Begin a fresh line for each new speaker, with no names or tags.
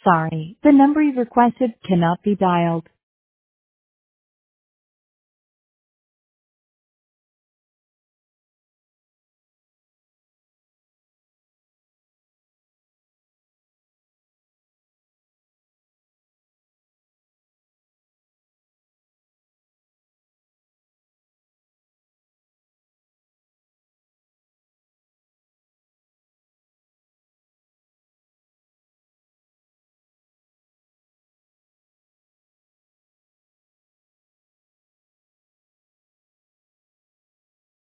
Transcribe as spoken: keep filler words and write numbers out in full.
Sorry, the number you requested cannot be dialed.